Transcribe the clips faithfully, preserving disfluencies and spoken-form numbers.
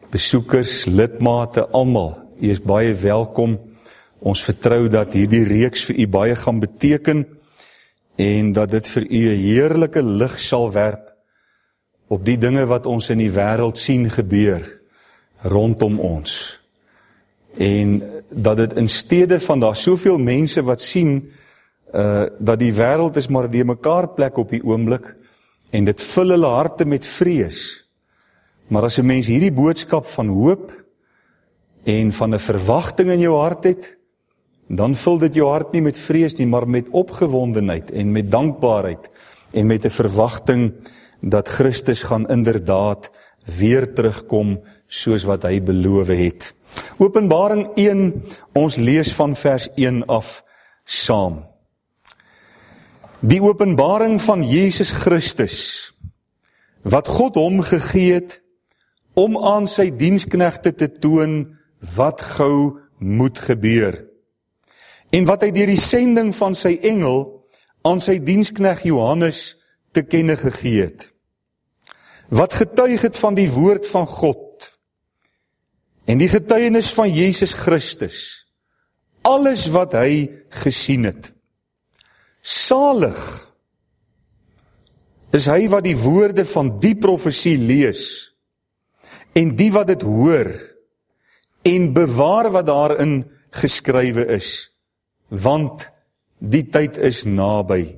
besoekers, lidmate, almal, u is baie welkom. Ons vertrou dat hierdie reeks vir u baie gaan beteken en dat dit vir u 'n heerlike lig sal werp op die dinge wat ons in die wêreld sien gebeur rondom ons. En dat dit in steede van daar soveel mense wat sien uh, dat die wêreld is maar die mekaar plek op die oomblik en dit vul hulle harte met vrees. Maar as 'n mens hierdie boodskap van hoop en van 'n verwagting in jou hart het, dan vul dit jou hart nie met vrees nie, maar met opgewondenheid en met dankbaarheid en met 'n verwagting dat Christus gaan inderdaad weer terugkom soos wat hy beloof het. Openbaring een, ons lees van vers een af saam. Die openbaring van Jesus Christus, wat God hom gegee het, om aan sy diensknegte te toon wat gou moet gebeur. En wat hy deur die sending van sy engel aan sy dienskneg Johannes te kenne gegee het. Wat getuig het van die woord van God en die getuienis van Jesus Christus. Alles wat hy gesien het. Salig is hy wat die woorde van die profesie lees en die wat dit hoor en bewaar wat daarin geskrywe is, want die tyd is naby.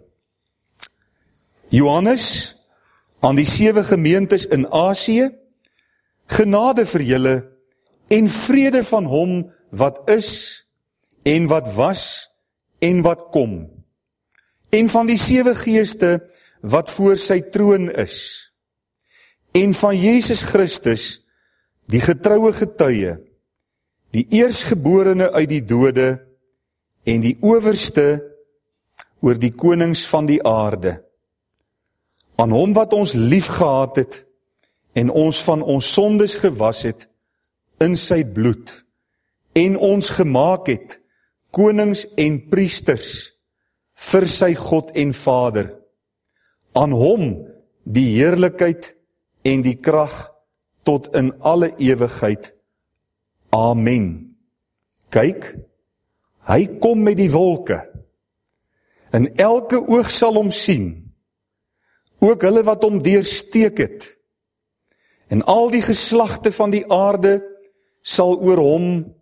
Johannes, aan die sewe gemeentes in Asië, genade vir julle en vrede van hom wat is en wat was en wat kom, en van die sewe geeste wat voor sy troon is, en van Jesus Christus, die getroue getuie, die eersgeborene uit die dode, en die owerste oor die konings van die aarde. Aan hom wat ons lief gehad het, en ons van ons sondes gewas het, in sy bloed, en ons gemaak het, konings en priesters, vir sy God en Vader. Aan hom die heerlikheid en die krag tot in alle ewigheid. Amen. Kyk, hy kom met die wolke, en elke oog sal hom sien, ook hulle wat hom deursteek het, en al die geslagte van die aarde sal oor hom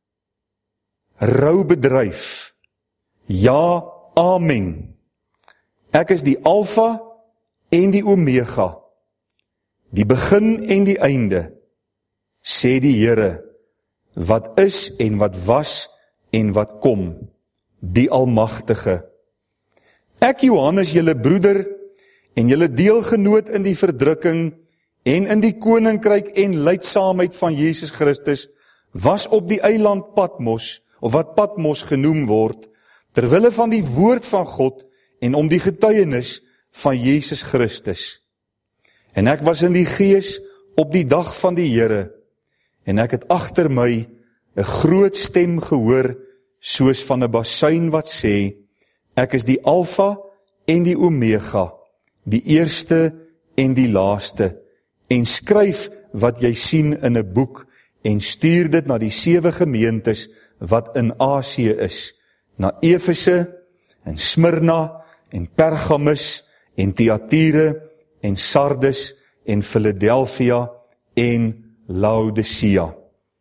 rou bedryf. Ja, amen. Ek is die Alfa en die Omega, die begin en die einde, sê die Here, wat is en wat was en wat kom, die Almagtige. Ek, Johannes, julle broeder en julle deelgenoot in die verdrukking en in die koninkryk en lydsaamheid van Jesus Christus, was op die eiland Patmos, of wat Patmos genoem word, terwille van die woord van God en om die getuienis van Jesus Christus. En ek was in die gees op die dag van die Here, en ek het agter my 'n groot stem gehoor, soos van 'n basuin wat sê, ek is die Alfa en die Omega, die eerste en die laaste, en skryf wat jy sien in 'n boek, en stuur dit na die sewe gemeentes wat in Asië is, na Efese, en Smyrna, en Pergamus, en Thyatire, en Sardes, en Philadelphia, en Laodicea.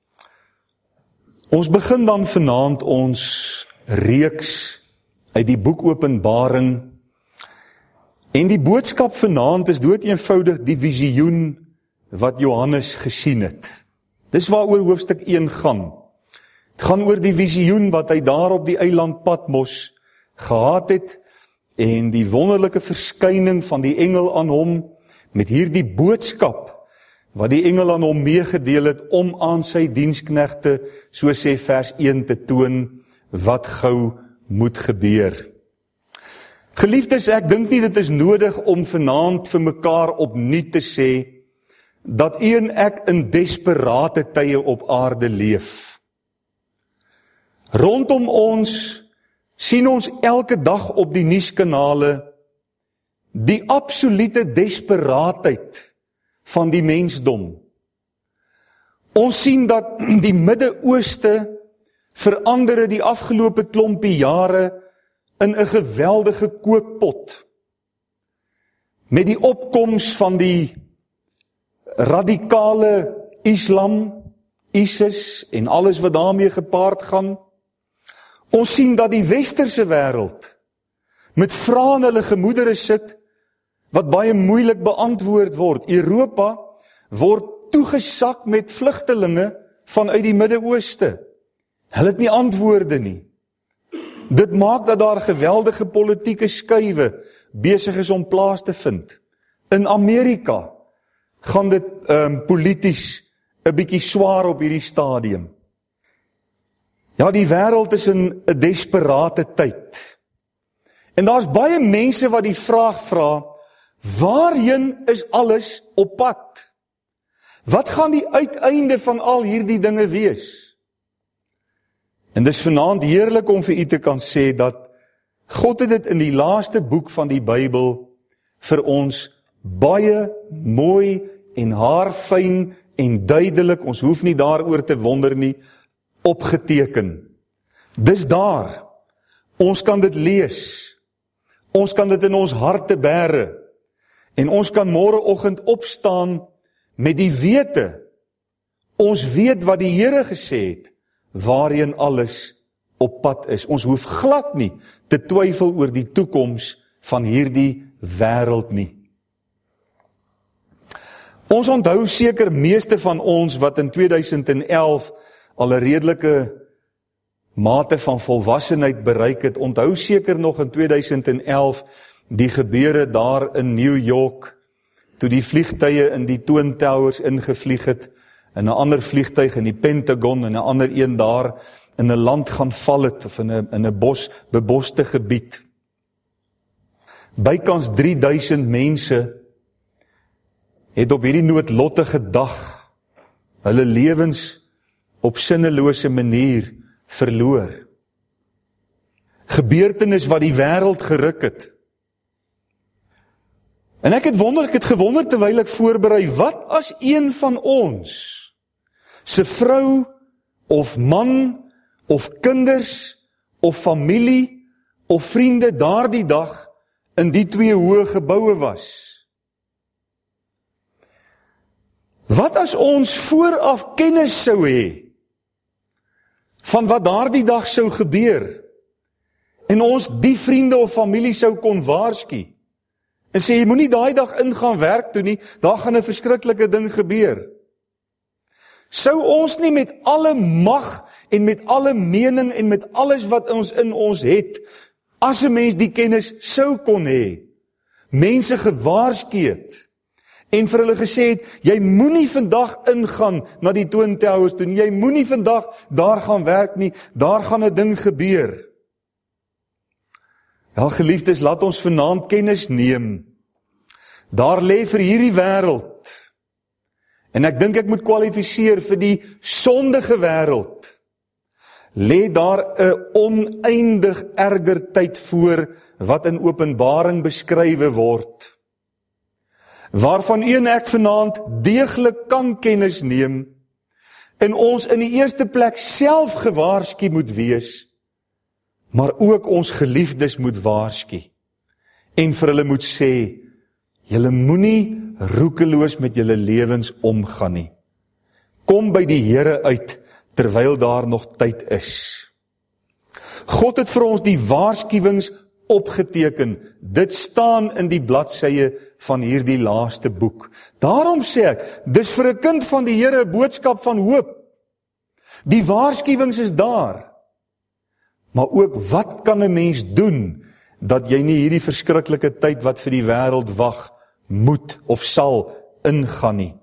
Ons begin dan vanaand ons reeks uit die boek Openbaring, en die boodskap vanaand is dood eenvoudig die visioen wat Johannes gesien het. Dis waaroor hoofstuk een gaan. Het gaan oor die visioen wat hy daar op die eiland Patmos gehad het, en die wonderlike verskyning van die engel aan hom, met hierdie boodskap, wat die engel aan hom meegedeel het, om aan sy diensknegte, so sê vers een, te toon, wat gou moet gebeur. Geliefdes, ek dink nie dit is nodig om vanaand vir mekaar opnuut te sê, dat u en ek in desperate tye op aarde leef. Rondom ons sien ons elke dag op die nuuskanale die absolute desperaatheid van die mensdom. Ons sien dat die Midde-Ooste verander het die afgelope klompie jare in 'n geweldige kookpot. Met die opkoms van die radikale Islam, ISIS en alles wat daarmee gepaard gaan. Ons sien dat die westerse wêreld met vrae in hulle gemoedere sit wat baie moeilik beantwoord word. Europa word toegesak met vlugtelinge vanuit die Midde-Ooste. Hulle het nie antwoorde nie. Dit maak dat daar geweldige politieke skuwe besig is om plaas te vind. In Amerika gaan dit um, polities 'n bietjie swaar op hierdie stadium. Ja, die wêreld is in 'n desperate tyd. En daar's baie mense wat die vraag vra, waarheen is alles op pad? Wat gaan die uiteinde van al hierdie dinge wees? En dis vanaand heerlik om vir u te kan sê dat God het dit in die laaste boek van die Bybel vir ons baie mooi en haarfyn en duidelik, ons hoef nie daaroor te wonder nie, opgeteken. Dis daar. Ons kan dit lees. Ons kan dit in ons harte bære. En ons kan môreoggend opstaan met die wete. Ons weet wat die Here gesê het, waarheen alles op pad is. Ons hoef glad nie te twyfel oor die toekoms van hierdie wêreld nie. Ons onthou seker meeste van ons wat in tweeduisend elf al 'n redelike mate van volwassenheid bereik het, onthou seker nog in tweeduisend elf die gebeure daar in New York, toe die vliegtuie in die Twin Towers ingevlieg het, en 'n ander vliegtuig in die Pentagon, en 'n ander een daar in 'n land gaan val het, of in 'n in 'n bos, beboste gebied. Bykans drie duisend mense het op hierdie noodlottige dag hulle lewens op sinnelose manier verloor. Gebeurtenis wat die wêreld geruk het. En ek het wonder, ek het gewonder terwyl ek voorberei, wat as een van ons se vrou of man of kinders of familie of vriende daardie dag in die twee hoë geboue was? Wat as ons vooraf kennis sou hê van wat daardie dag sou gebeur en ons die vriende of familie sou kon waarsku en sê, jy moenie daai dag ingaan werk toe nie, daar gaan 'n verskriklike ding gebeur. Sou ons nie met alle mag en met alle mening en met alles wat ons in ons het, as 'n mens die kennis sou kon hê, mense gewaarsku het en vir hulle gesê het, jy moenie vandag ingaan na die Twin Towers toe, jy moenie vandag daar gaan werk nie, daar gaan 'n ding gebeur. Ja, geliefdes, laat ons vanaand kennis neem. Daar lê vir hierdie wêreld, en ek dink ek moet kwalifiseer vir die sondige wêreld, lê daar 'n oneindig erger tyd voor wat in Openbaring beskrywe word, waarvan een ek vanaand deeglik kan kennis neem, en ons in die eerste plek self gewaarsku moet wees, maar ook ons geliefdes moet waarsku, en vir hulle moet sê, julle moenie roekeloos met julle lewens omgaan nie. Kom by die Here uit, terwyl daar nog tyd is. God het vir ons die waarskuwings opgeteken. Dit staan in die bladsye van hierdie laaste boek. Daarom sê ek, dis vir 'n kind van die Here 'n boodskap van hoop. Die waarskuwings is daar. Maar ook, wat kan 'n mens doen dat jy nie hierdie verskriklike tyd wat vir die wêreld wag, moet of sal ingaan nie?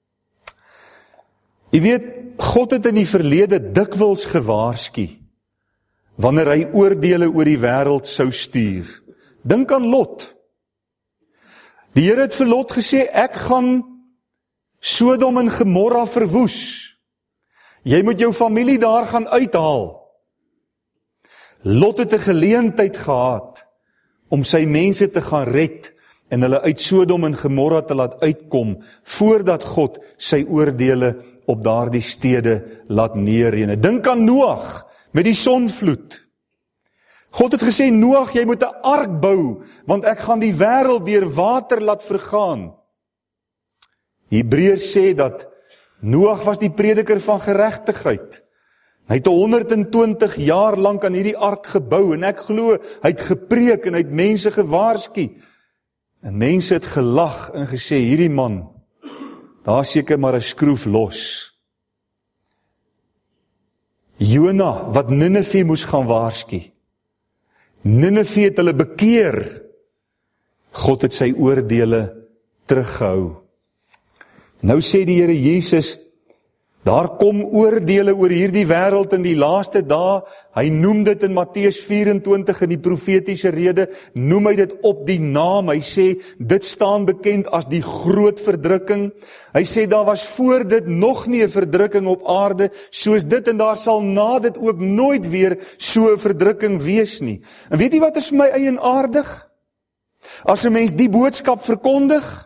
Jy weet, God het in die verlede dikwels gewaarsku wanneer hy oordeele oor die wêreld sou stuur. Dink aan Lot. Die Here het vir Lot gesê, ek gaan Sodom en Gomorra verwoes. Jy moet jou familie daar gaan uithaal. Lot het 'n geleentheid gehad om sy mense te gaan red en hulle uit Sodom en Gomorra te laat uitkom, voordat God sy oordeele op daardie stede laat neerreën. Dink aan Noag met die sonvloed. God het gesê, Noag, jy moet 'n ark bou, want ek gaan die wêreld deur water laat vergaan. Hebreërs sê dat Noag was die prediker van geregtigheid. Hy het honderd en twintig jaar lank aan hierdie ark gebou, en ek glo, hy het gepreek en hy het mense gewaarsku. En mense het gelag en gesê, hierdie man, daar seker maar 'n skroef los. Jona, wat Nineve moes gaan waarsku. Nineve het hulle bekeer. God het sy oordeele teruggehou. Nou sê die Here Jesus, daar kom oordeele oor hierdie wêreld in die laaste dae. Hy noem dit in Matteus vyf-en-twintig in die profetiese rede, noem hy dit op die naam. Hy sê, dit staan bekend as die groot verdrukking. Hy sê, daar was voor dit nog nie 'n verdrukking op aarde, soos dit, en daar sal na dit ook nooit weer so 'n verdrukking wees nie. En weet jy wat is vir my eienaardig? As 'n mens die boodskap verkondig,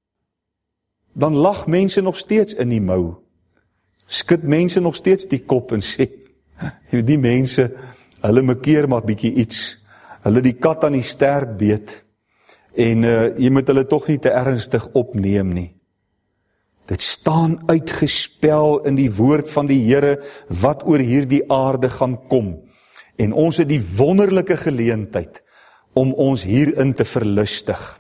dan lag mense nog steeds in die mou. Skud mense nog steeds die kop en sê, die mense, hulle mekeer maar bietjie iets, hulle die kat aan die stert beet, en uh, jy moet hulle tog nie te ernstig opneem nie. Dit staan uitgespel in die woord van die Here, wat oor hierdie aarde gaan kom, en ons het die wonderlike geleentheid, om ons hierin te verlustig.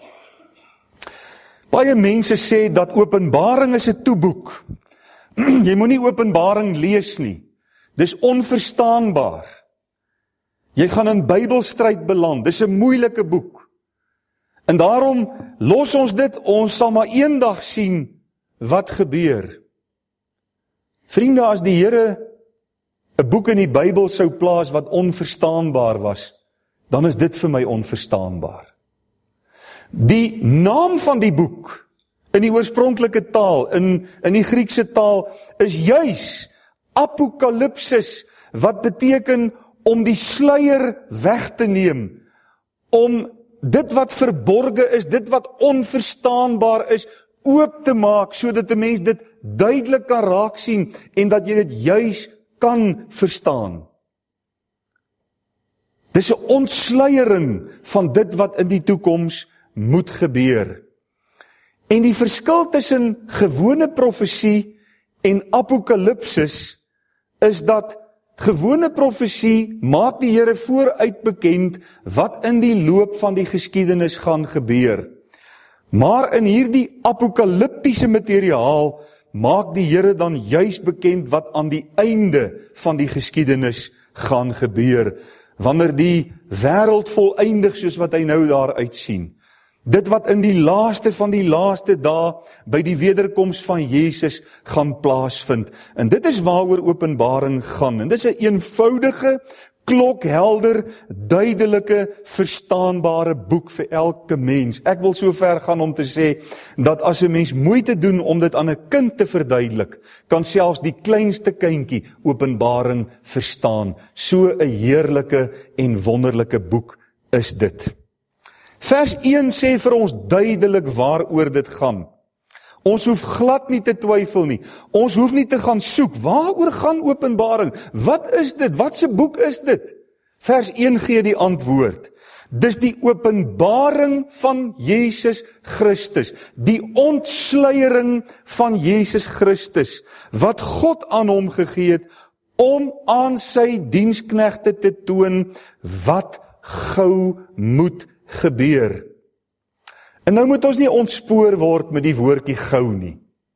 Baie mense sê, dat Openbaring is 'n toeboek. Jy moet nie Openbaring lees nie. Dis onverstaanbaar. Jy gaan in Bybelstryd beland. Dis 'n moeilike boek. En daarom los ons dit, ons sal maar eendag sien wat gebeur. Vriende, as die Here 'n boek in die Bybel sou plaas wat onverstaanbaar was, dan is dit vir my onverstaanbaar. Die naam van die boek in die oorspronklike taal, in, in die Griekse taal, is juis Apokalipsis, wat beteken om die sluier weg te neem, om dit wat verborge is, dit wat onverstaanbaar is, oop te maak, sodat 'n mens dit duidelik kan raak sien, en dat jy dit juis kan verstaan. Dis 'n ontsluiering van dit wat in die toekoms moet gebeur. En die verskil tussen gewone profesie en apokalipsis is dat gewone profesie maak die Here vooruit bekend wat in die loop van die geskiedenis gaan gebeur. Maar in hierdie apokaliptiese materiaal maak die Here dan juis bekend wat aan die einde van die geskiedenis gaan gebeur, wanneer die wêreld volëindig soos wat hy nou daar uitsien. Dit wat in die laaste van die laaste dae by die wederkoms van Jesus gaan plaasvind. En dit is waaroor Openbaring gaan. En dit is 'n eenvoudige, klokhelder, duidelike, verstaanbare boek vir elke mens. Ek wil so ver gaan om te sê, dat as 'n mens moeite doen om dit aan 'n kind te verduidelik, kan selfs die kleinste kindjie Openbaring verstaan. So 'n heerlike en wonderlike boek is dit. Vers een sê vir ons duidelik waaroor dit gaan. Ons hoef glad nie te twyfel nie. Ons hoef nie te gaan soek. Waaroor gaan Openbaring? Wat is dit? Wat se boek is dit? Vers een gee die antwoord. Dis die openbaring van Jesus Christus. Die ontsluiering van Jesus Christus. Wat God aan hom gegee het om aan sy diensknegte te toon wat gou moet gebeur. En nou moet ons nie ontspoor word met die woordjie gou nie.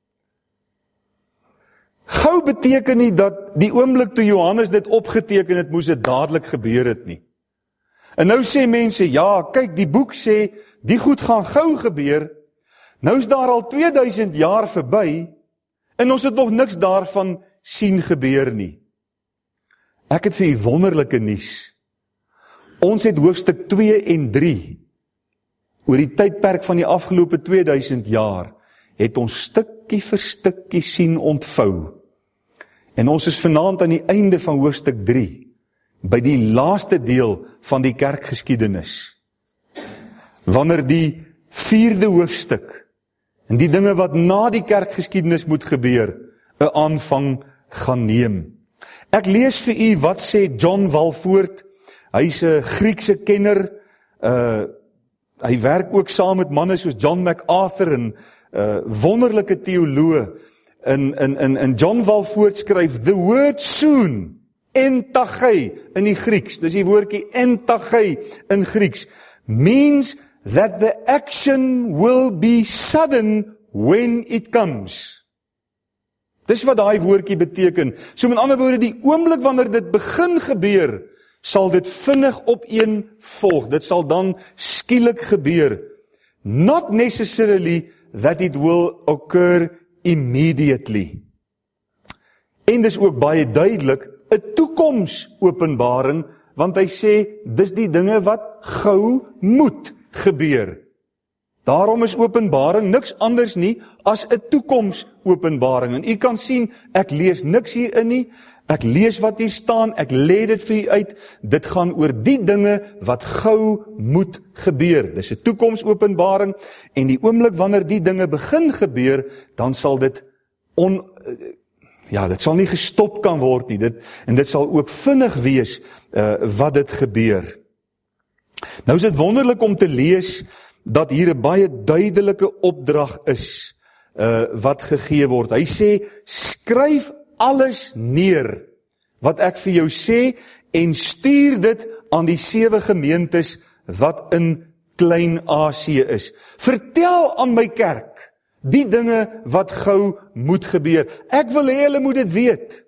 Gou beteken nie dat die oomblik toe Johannes dit opgeteken het, moes dit dadelik gebeur het nie. En nou sê mense, ja, kyk, die boek sê, die goed gaan gou gebeur, nou is daar al tweeduisend jaar verby, en ons het nog niks daarvan sien gebeur nie. Ek het vir u wonderlike nuus. Ons het hoofstuk twee en drie, oor die tydperk van die afgelope tweeduisend jaar, het ons stukkie vir stukkie sien ontvou. En ons is vanaand aan die einde van hoofstuk drie, by die laaste deel van die kerkgeskiedenis. Wanneer die vierde hoofstuk, en die dinge wat na die kerkgeskiedenis moet gebeur, 'n aanvang gaan neem. Ek lees vir u wat sê John Walvoort. Hy's 'n Griekse kenner. Uh, hy werk ook saam met manne soos John MacArthur en uh, wonderlike teoloë. In, in, in, in John Walvoort skryf, the word soon, entagei in die Grieks, dis die woordjie entagei in Grieks, means that the action will be sudden when it comes. Dis wat daai woordjie beteken. So met ander woorde, die oomblik wanneer dit begin gebeur, sal dit vinnig opeen volg. Dit sal dan skielik gebeur. Not necessarily that it will occur immediately. En dis ook baie duidelik 'n toekomsopenbaring, want hy sê dis die dinge wat gou moet gebeur. Daarom is openbaring niks anders nie as 'n toekomsopenbaring. En u kan sien, ek lees niks hierin nie. Ek lees wat hier staan, ek lê dit vir u uit. Dit gaan oor die dinge wat gou moet gebeur. Dis 'n toekomsopenbaring en die oomblik wanneer die dinge begin gebeur, dan sal dit on ja, dit sal nie gestop kan word nie. Dit en dit sal ook vinnig wees uh, wat dit gebeur. Nou is dit wonderlik om te lees dat hier 'n baie duidelike opdrag is uh, wat gegee word. Hy sê, skryf alles neer wat ek vir jou sê en stuur dit aan die sewe gemeentes wat in Klein-Asië is. Vertel aan my kerk die dinge wat gou moet gebeur. Ek wil hê hulle moet dit weet.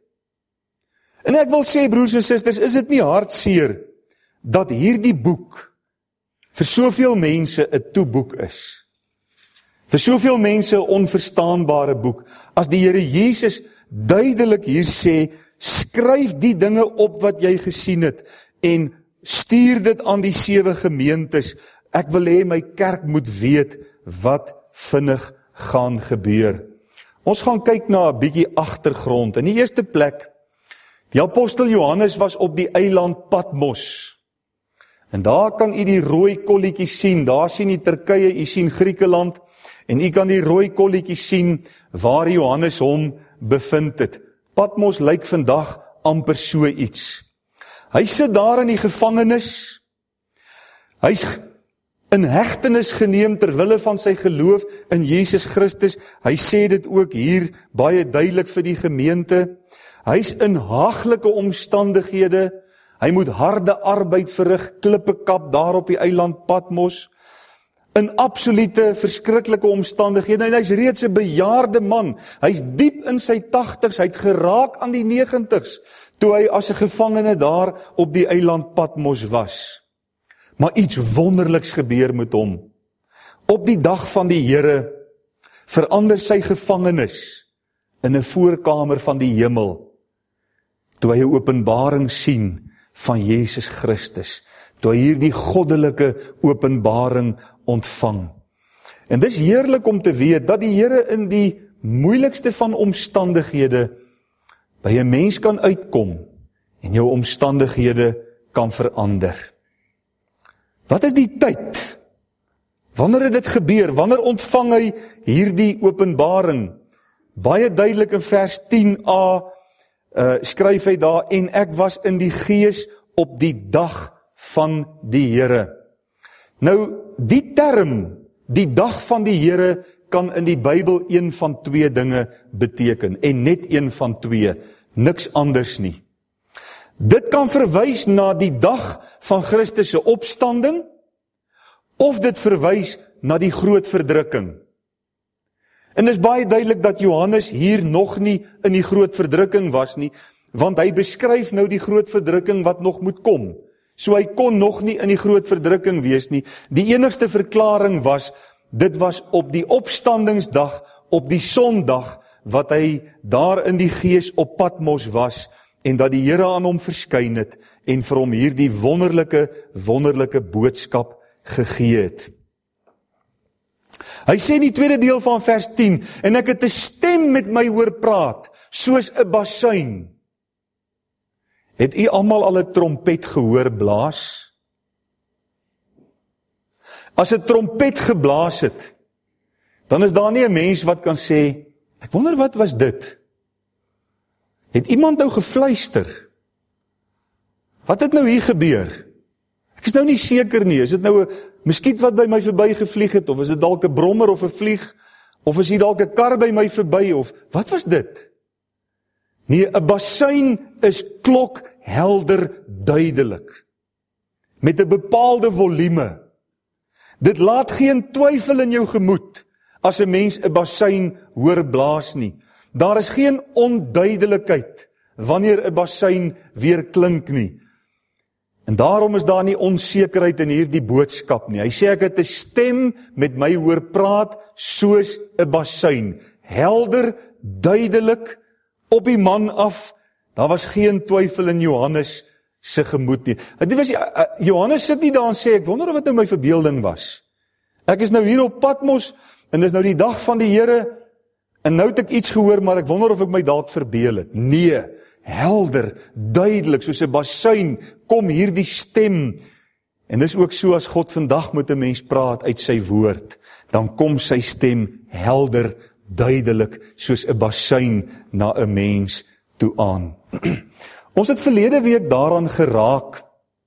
En ek wil sê, broers en susters, is dit nie hartseer dat hierdie boek vir soveel mense 'n toeboek is. Vir soveel mense 'n onverstaanbare boek. As die Here Jesus duidelik hier sê, skryf die dinge op wat jy gesien het en stuur dit aan die sewe gemeentes. Ek wil hê my kerk moet weet wat vinnig gaan gebeur. Ons gaan kyk na 'n bietjie agtergrond. In die eerste plek, die apostel Johannes was op die eiland Patmos. En daar kan u die rooi kolletjie sien. Daar sien u Turkye, u sien Griekeland en u kan die rooi kolletjie sien waar Johannes hom bevind het. Patmos lyk vandag amper so iets. Hy sit daar in die gevangenis. Hy's in hegtenis geneem ter wille van sy geloof in Jesus Christus. Hy sê dit ook hier baie duidelik vir die gemeente. Hy's in haaglike omstandighede. Hy moet harde arbeid verrig, klippe kap daar op die eiland Patmos. In absolute verskriklike omstandighede. En hy's reeds 'n bejaarde man. Hy's diep in sy tagtigs, hy het geraak aan die negentigs, toe hy as 'n gevangene daar op die eiland Patmos was. Maar iets wonderliks gebeur met hom. Op die dag van die Here verander sy gevangenis in 'n voorkamer van die hemel, toe hy 'n openbaring sien van Jesus Christus, toe hy hierdie goddelike openbaring ontvang. En dis heerlik om te weet dat die Here in die moeilikste van omstandighede by 'n mens kan uitkom en jou omstandighede kan verander. Wat is die tyd? Wanneer het dit gebeur? Wanneer ontvang hy hierdie openbaring? Baie duidelik in vers tien a uh, skryf hy daar, en ek was in die gees op die dag van die Here. Nou, die term, die dag van die Here, kan in die Bybel een van twee dinge beteken, en net een van twee, niks anders nie. Dit kan verwys na die dag van Christus se opstanding, of dit verwys na die groot verdrukking. En dit is baie duidelik dat Johannes hier nog nie in die groot verdrukking was nie, want hy beskryf nou die groot verdrukking wat nog moet kom. So hy kon nog nie in die groot verdrukking wees nie. Die enigste verklaring was, dit was op die opstandingsdag, op die Sondag, wat hy daar in die gees op Patmos was, en dat die Here aan hom verskyn het, en vir hom hierdie wonderlike, wonderlike boodskap gegee het. Hy sê in die tweede deel van vers tien, en ek het 'n stem met my hoor praat, soos 'n basuin. Het u almal al 'n trompet gehoor blaas? As 'n trompet geblaas het, dan is daar nie 'n mens wat kan sê, ek wonder wat was dit? Het iemand nou gefluister? Wat het nou hier gebeur? Ek is nou nie seker nie, is dit nou 'n muskiet wat by my verby gevlieg het, of is dit dalk 'n brommer of 'n vlieg, of is hier dalk 'n kar by my verby, of wat was dit? Nee, 'n basuin is klokhelder duidelik, met 'n bepaalde volume. Dit laat geen twyfel in jou gemoed, as 'n mens 'n basuin hoor blaas nie. Daar is geen onduidelikheid, wanneer 'n basuin weer klink nie. En daarom is daar nie onsekerheid in hierdie boodskap nie. Hy sê ek het 'n stem met my hoor praat soos 'n basuin. Helder, duidelik, op die man af. Daar was geen twyfel in Johannes se gemoed nie. Dit was Johannes sit nie daar en sê ek wonder of dit nou my verbeelding was. Ek is nou hier op Patmos en dis nou die dag van die Here en nou het ek iets gehoor, maar ek wonder of ek my dalk verbeel het. Nee. Helder, duidelik, soos 'n basuin, kom hierdie stem. En dis ook so as God vandag met 'n mens praat uit sy woord, dan kom sy stem helder, duidelik, soos 'n basuin na 'n mens toe aan. Ons het verlede week daaraan geraak.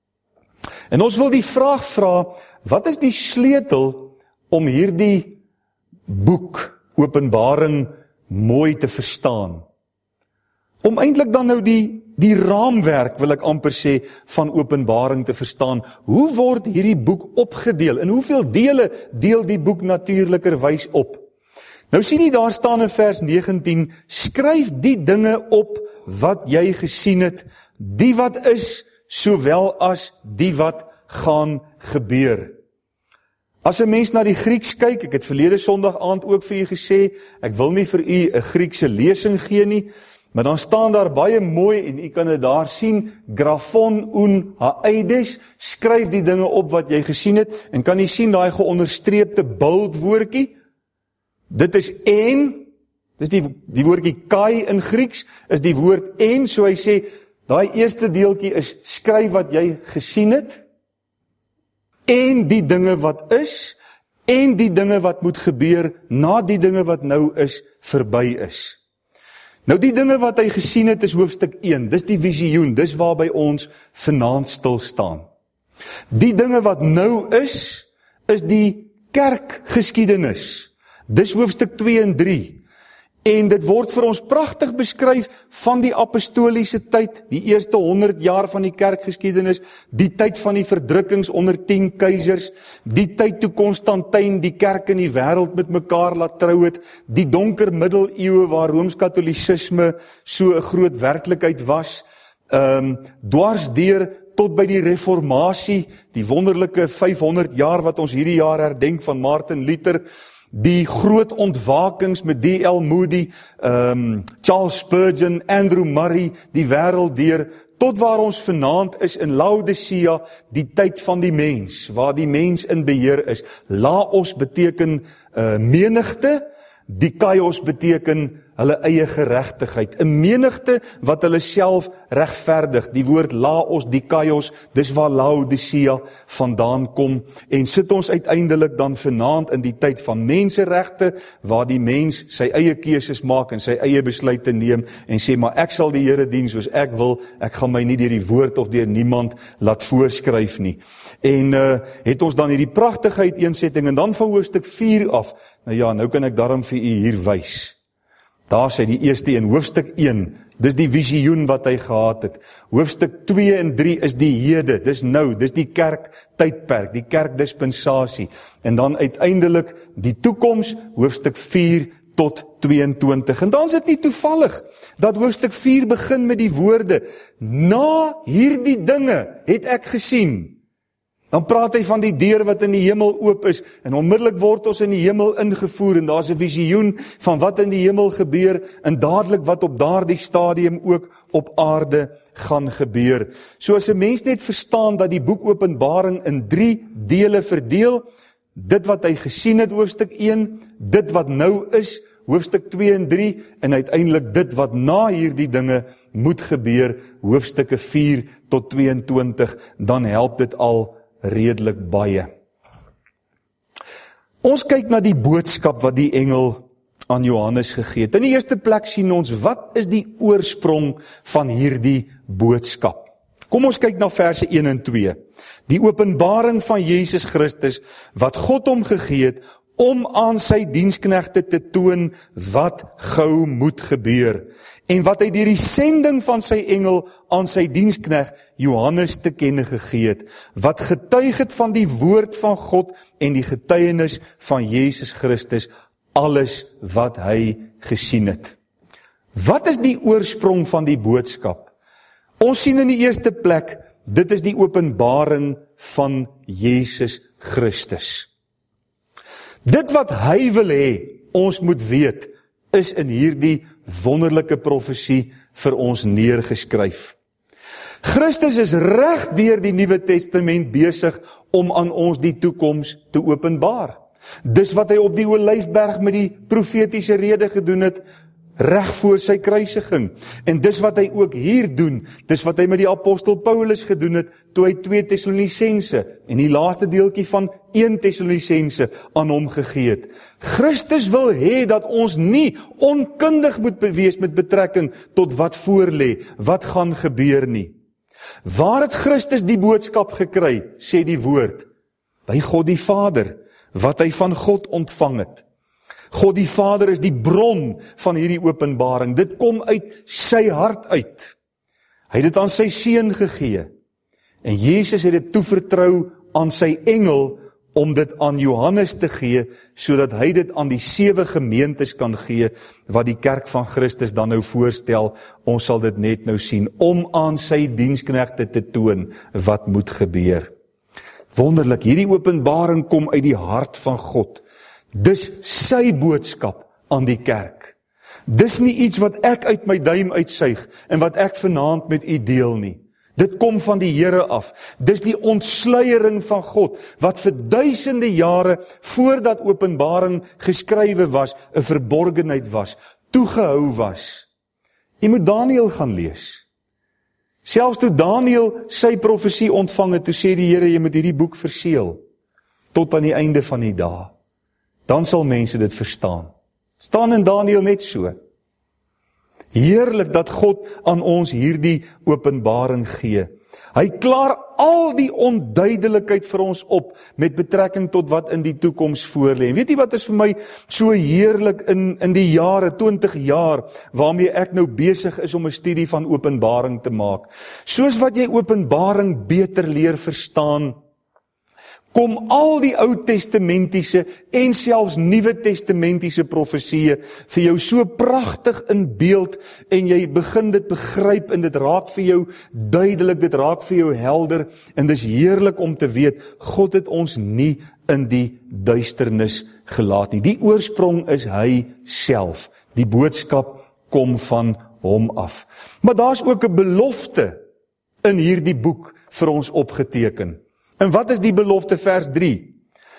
En ons wil die vraag vra, wat is die sleutel om hierdie boek, Openbaring, mooi te verstaan? Om eintlik dan nou die, die raamwerk, wil ek amper sê, van Openbaring te verstaan. Hoe word hierdie boek opgedeel? In hoeveel dele deel die boek natuurlikerwys op? Nou sien jy daar staan in vers negentien, skryf die dinge op wat jy gesien het, die wat is, sowel as die wat gaan gebeur. As 'n mens na die Grieks kyk, ek het verlede Sondag aand ook vir u gesê, ek wil nie vir u 'n Griekse lesing gee nie, maar dan staan daar baie mooi, en u kan dit daar sien, grafon un haeides, skryf die dinge op wat jy gesien het, en kan u sien daai geonderstreepte bold woordjie? Dit is en, dis die, die woordjie kai in Grieks, is die woord en, so hy sê, daai eerste deeltjie is, skryf wat jy gesien het, en die dinge wat is, en die dinge wat moet gebeur, na die dinge wat nou is, verby is. Nou die dinge wat hy gesien het is hoofstuk een, dis die visioen, dis waarby ons vanaand stil staan. Die dinge wat nou is, is die kerkgeskiedenis, dis hoofstuk twee en drie, en dit word vir ons pragtig beskryf van die apostoliese tyd, die eerste honderd jaar van die kerkgeskiedenis, die tyd van die verdrukkings onder tien keisers, die tyd toe Konstantyn die kerk in die wêreld met mekaar laat trou het, die donker middeleeue waar Rooms-Katolisisme so 'n groot werklikheid was, um, dwars deur tot by die reformatie, die wonderlike vyfhonderd jaar wat ons hierdie jaar herdenk van Martin Luther, die groot ontwakings met D L Moody, um, Charles Spurgeon, Andrew Murray, die wêreld deur, tot waar ons vanaand is in Laodicea, die tyd van die mens, waar die mens in beheer is. Laos beteken uh, menigte, dikaios beteken hulle eie geregtigheid. 'n Menigte wat hulle self regverdig. Die woord laos, dikaios, dis waar Laodicea vandaan kom. En sit ons uiteindelik dan vanaand in die tyd van menseregte, waar die mens sy eie keuses maak en sy eie besluite neem en sê, maar ek sal die Here dien soos ek wil, ek gaan my nie deur die woord of deur niemand laat voorskryf nie. En uh, het ons dan hierdie pragtige uiteensetting, en dan van hoofstuk vier af, nou ja, nou kan ek daarom vir u hier wys. Daar sê die eerste een, hoofstuk een, dis die visioen wat hy gehad het. Hoofstuk twee en drie is die hede, dis nou, dis die kerk tydperk, die kerkdispensasie. En dan uiteindelik die toekoms, hoofstuk vier tot tweeëntwintig. En dan is dit nie toevallig dat hoofstuk vier begin met die woorde, na hierdie dinge het ek gesien. Dan praat hy van die deur wat in die hemel oop is, en onmiddellik word ons in die hemel ingevoer, en daar is 'n visioen van wat in die hemel gebeur, en dadelik wat op daardie stadium ook op aarde gaan gebeur. So as 'n mens net verstaan dat die boek Openbaring in drie dele verdeel, dit wat hy gesien het, hoofstuk een, dit wat nou is, hoofstuk twee en drie, en uiteindelik dit wat na hierdie dinge moet gebeur, hoofstukke vier tot tweeëntwintig, dan help dit al redelik baie. Ons kyk na die boodskap wat die engel aan Johannes gegee het. In die eerste plek sien ons, wat is die oorsprong van hierdie boodskap? Kom ons kyk na verse een en twee. Die openbaring van Jesus Christus, wat God hom gegee het, om aan sy diensknegte te toon wat gou moet gebeur, en wat hy deur die sending van sy engel aan sy diensknegt Johannes te kenne gegee het, wat getuig het van die woord van God en die getuienis van Jesus Christus, alles wat hy gesien het. Wat is die oorsprong van die boodskap? Ons sien in die eerste plek, dit is die openbaring van Jesus Christus. Dit wat hy wil hê, ons moet weet, is in hierdie wonderlike profesie vir ons neergeskryf. Christus is reg deur die Nuwe Testament besig om aan ons die toekoms te openbaar. Dis wat hy op die Olyfberg met die profetiese rede gedoen het, reg voor sy kruisiging. En dis wat hy ook hier doen, dis wat hy met die apostel Paulus gedoen het, toe hy twee Tessalonisense, en die laaste deeltjie van een Tessalonisense aan hom gegee het. Christus wil hê dat ons nie onkundig moet wees met betrekking tot wat voorlê, wat gaan gebeur nie. Waar het Christus die boodskap gekry, sê die woord? By God die Vader, wat hy van God ontvang het. God die Vader is die bron van hierdie openbaring. Dit kom uit sy hart uit. Hy het dit aan sy seun gegee. En Jesus het dit toevertrou aan sy engel om dit aan Johannes te gee, sodat hy dit aan die sewe gemeentes kan gee, wat die kerk van Christus dan nou voorstel. Ons sal dit net nou sien, om aan sy diensknegte te toon wat moet gebeur. Wonderlik, hierdie openbaring kom uit die hart van God. Dis sy boodskap aan die kerk. Dis nie iets wat ek uit my duim uitsuig en wat ek vanaand met u deel nie. Dit kom van die Here af. Dis die ontsluiering van God, wat vir duisende jare voordat Openbaring geskrywe was, 'n verborgenheid was, toegehou was. Jy moet Daniël gaan lees. Selfs toe Daniël sy profesie ontvang het, toe sê die Here, jy moet hierdie boek verseël, tot aan die einde van die dae. Dan sal mense dit verstaan. Staan in Daniël net so. Heerlik dat God aan ons hierdie openbaring gee. Hy klaar al die onduidelikheid vir ons op met betrekking tot wat in die toekoms voorlê. En weet jy wat is vir my so heerlik in in die jare, twintig jaar, waarmee ek nou besig is om 'n studie van Openbaring te maak. Soos wat jy Openbaring beter leer verstaan, kom al die Ou Testamentiese en selfs Nuwe Testamentiese profesieë vir jou so pragtig in beeld, en jy begin dit begryp, en dit raak vir jou duidelik, dit raak vir jou helder, en dis heerlik om te weet, God het ons nie in die duisternis gelaat nie. Die oorsprong is hy self. Die boodskap kom van hom af. Maar daar's ook 'n belofte in hierdie boek vir ons opgeteken. En wat is die belofte, vers drie?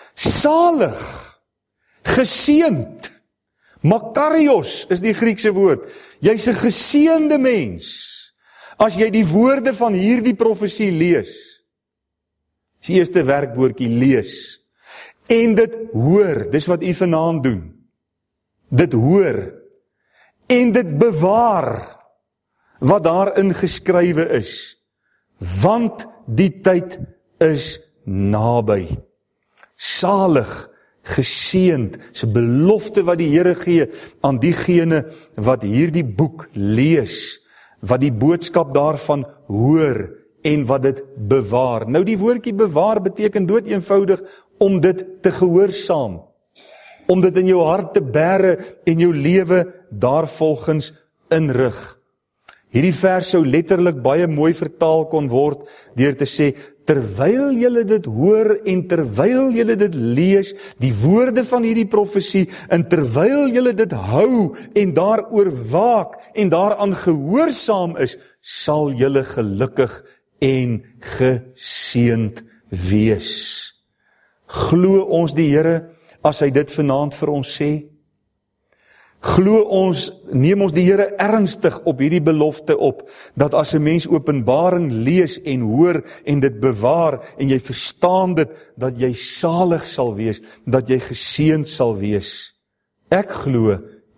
Salig, geseënd, makarios is die Griekse woord. Jy's 'n geseënde mens, as jy die woorde van hierdie profesie lees. Dis die eerste werkwoordjie, lees. En dit hoor, dis wat u vanaand doen. Dit hoor, en dit bewaar, wat daarin geskrywe is. Want die tyd is naby. Salig, geseënd, is 'n belofte wat die Here gee aan diegene wat hierdie boek lees, wat die boodskap daarvan hoor en wat dit bewaar. Nou die woordjie bewaar beteken dood eenvoudig om dit te gehoorsaam, om dit in jou hart te bære en jou lewe daarvolgens inrig. Hierdie vers sou letterlik baie mooi vertaal kon word deur te sê, terwyl julle dit hoor en terwyl julle dit lees, die woorde van hierdie profesie, en terwyl julle dit hou en daaroor waak en daaraan gehoorsaam is, sal julle gelukkig en geseënd wees. Glo ons die Here as hy dit vanaand vir ons sê? Glo ons, neem ons die Here ernstig op hierdie belofte op, dat as 'n mens Openbaring lees en hoor en dit bewaar en jy verstaan dit, dat jy salig sal wees, dat jy geseënd sal wees. Ek glo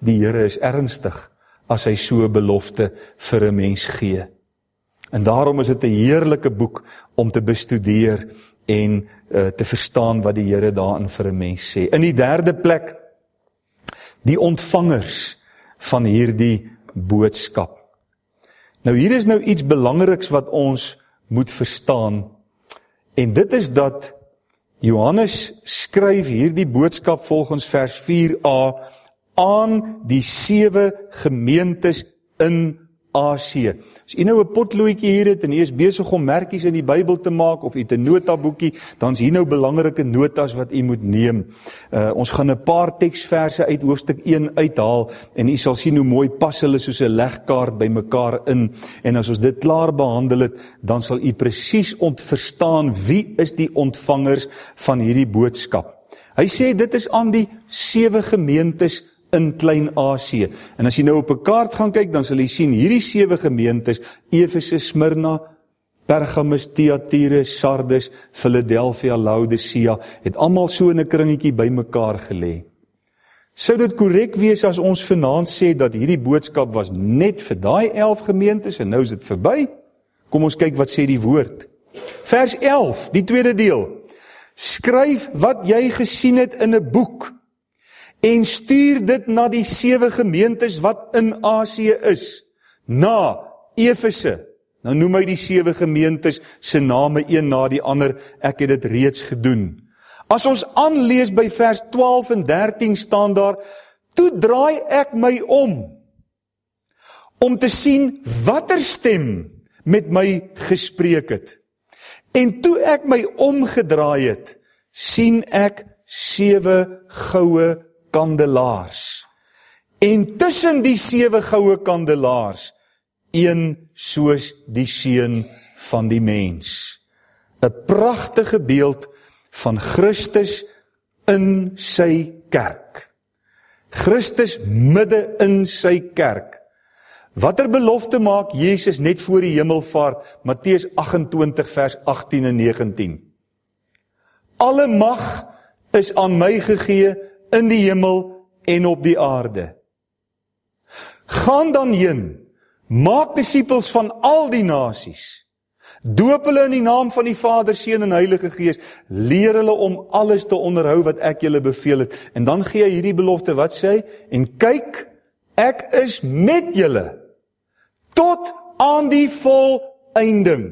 die Here is ernstig as hy so 'n belofte vir 'n mens gee. En daarom is dit 'n heerlike boek om te bestudeer en uh, te verstaan wat die Here daarin vir 'n mens sê. In die derde plek, die ontvangers van hierdie boodskap. Nou hier is nou iets belangriks wat ons moet verstaan, en dit is dat Johannes skryf hierdie boodskap volgens vers vier a aan die sewe gemeentes in Asië. As jy nou 'n potloodjie hier het en jy is besig om merkies in die Bybel te maak of jy het 'n notaboekie, dan is hier nou belangrike notas wat jy moet neem. Uh, ons gaan 'n paar teksverse uit hoofstuk een uithaal en jy sal sien hoe mooi pas hulle soos 'n legkaart by mekaar in. En as ons dit klaar behandel het, dan sal jy presies ontverstaan wie is die ontvangers van hierdie boodskap. Hy sê dit is aan die sewe gemeentes in Klein-Asië. En as jy nou op 'n kaart gaan kyk, dan sal jy sien hierdie sewe gemeentes, Efese, Smyrna, Pergamus, Thyatira, Sardes, Philadelphia, Laodicea, het almal so in 'n kringetjie bymekaar gelê. Sou dit korrek wees as ons vanaand sê dat hierdie boodskap was net vir daai elf gemeentes en nou is dit verby? Kom ons kyk wat sê die woord. Vers elf, die tweede deel. Skryf wat jy gesien het in 'n boek en stuur dit na die sewe gemeentes wat in Asië is. Na Efese. Nou noem hy die sewe gemeentes se name een na die ander. Ek het dit reeds gedoen. As ons aanlees by vers twaalf en dertien staan daar, toe draai ek my om, om te sien watter stem met my gespreek het. En toe ek my omgedraai het, sien ek sewe goue kandelaars. En tussen die sewe goue kandelaars, een soos die seun van die mens. 'n Pragtige beeld van Christus in sy kerk. Christus midde in sy kerk. Watter belofte maak Jesus net voor die hemelvaart? Matteus agt-en-twintig vers agttien en negentien. Alle mag is aan my gegee in die hemel en op die aarde. Gaan dan heen, maak disippels van al die nasies, doop hulle in die naam van die Vader, Seun en Heilige Gees, leer hulle om alles te onderhou wat ek julle beveel het. En dan gee hy hierdie belofte, wat sê hy? En kyk, ek is met julle tot aan die voleinding.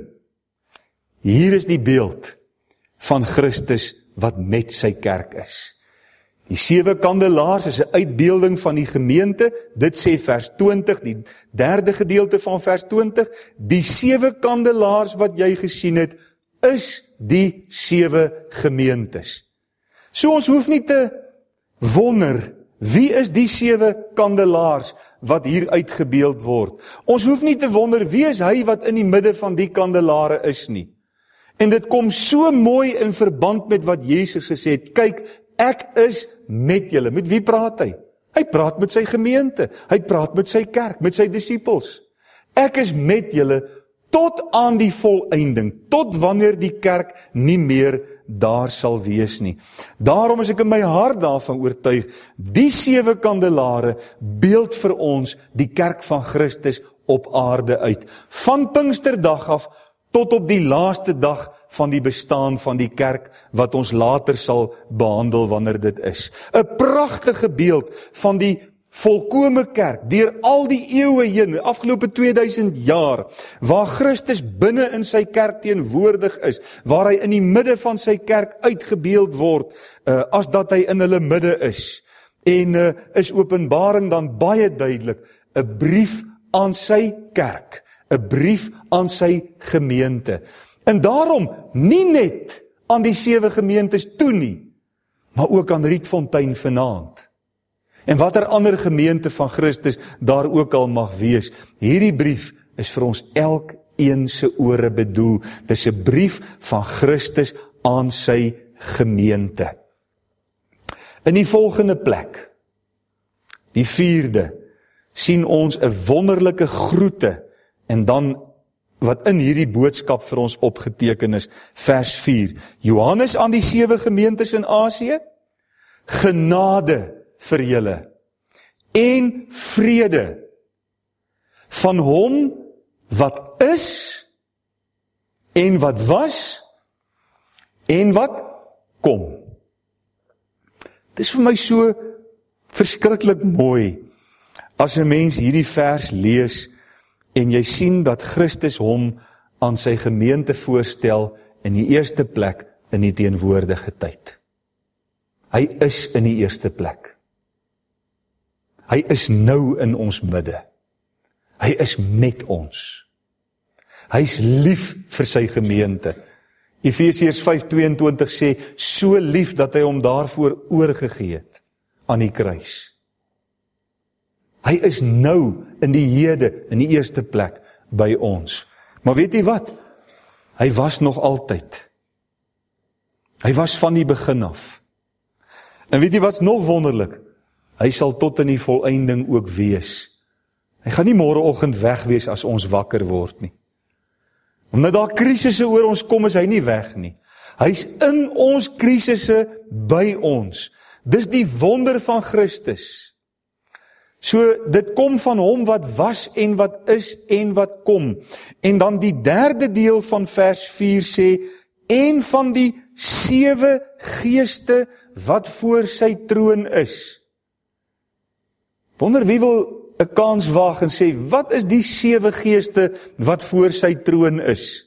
Hier is die beeld van Christus wat met sy kerk is. Die sewe kandelaars is 'n uitbeelding van die gemeente. Dit sê vers twintig, die derde gedeelte van vers twintig. Die sewe kandelaars wat jy gesien het, is die sewe gemeentes. So ons hoef nie te wonder, wie is die sewe kandelaars wat hier uitgebeeld word? Ons hoef nie te wonder, wie is hy wat in die midde van die kandelare is nie. En dit kom so mooi in verband met wat Jesus gesê het. Kyk, ek is met julle. Met wie praat hy? Hy praat met sy gemeente. Hy praat met sy kerk, met sy disippels. Ek is met julle tot aan die voleinding, tot wanneer die kerk nie meer daar sal wees nie. Daarom is ek in my hart daarvan oortuig, die sewe kandelare beeld vir ons die kerk van Christus op aarde uit. Van Pinksterdag af tot op die laaste dag van die bestaan van die kerk, wat ons later sal behandel wanneer dit is. 'n Pragtige beeld van die volkome kerk, deur al die eeue heen, afgelope tweeduisend jaar, waar Christus binne in sy kerk teenwoordig is, waar hy in die midde van sy kerk uitgebeeld word, uh, as dat hy in hulle midde is. En uh, is Openbaring dan baie duidelik, 'n brief aan sy kerk, 'n brief aan sy gemeente. En daarom nie net aan die sewe gemeentes toe nie, maar ook aan Rietfontein vanaand. En watter ander gemeente van Christus daar ook al mag wees. Hierdie brief is vir ons elkeen se ore bedoel. Dis 'n brief van Christus aan sy gemeente. In die volgende plek, die vierde, sien ons 'n wonderlike groete. En dan wat in hierdie boodskap vir ons opgeteken is, vers vier. Johannes aan die sewe gemeentes in Asië, genade vir julle en vrede van hom wat is en wat was en wat kom. Dit is vir my so verskriklik mooi as 'n mens hierdie vers lees en jy sien dat Christus hom aan sy gemeente voorstel in die eerste plek in die teenwoordige tyd. Hy is in die eerste plek. Hy is nou in ons midde. Hy is met ons. Hy is lief vir sy gemeente. Efesiërs vyf tweeëntwintig sê, so lief dat hy hom daarvoor oorgegee het aan die kruis. Hy is nou in die hede, in die eerste plek by ons. Maar weet jy wat? Hy was nog altyd. Hy was van die begin af. En weet jy wat's nog wonderlik? Hy sal tot in die volëinding ook wees. Hy gaan nie môreoggend weg wees as ons wakker word nie. Omdat daar krisisse oor ons kom, is hy nie weg nie. Hy's in ons krisisse by ons. Dis die wonder van Christus. So, dit kom van hom wat was en wat is en wat kom. En dan die derde deel van vers vier sê, en van die sewe geeste wat voor sy troon is. Wonder wie wil 'n kans waag en sê, wat is die sewe geeste wat voor sy troon is?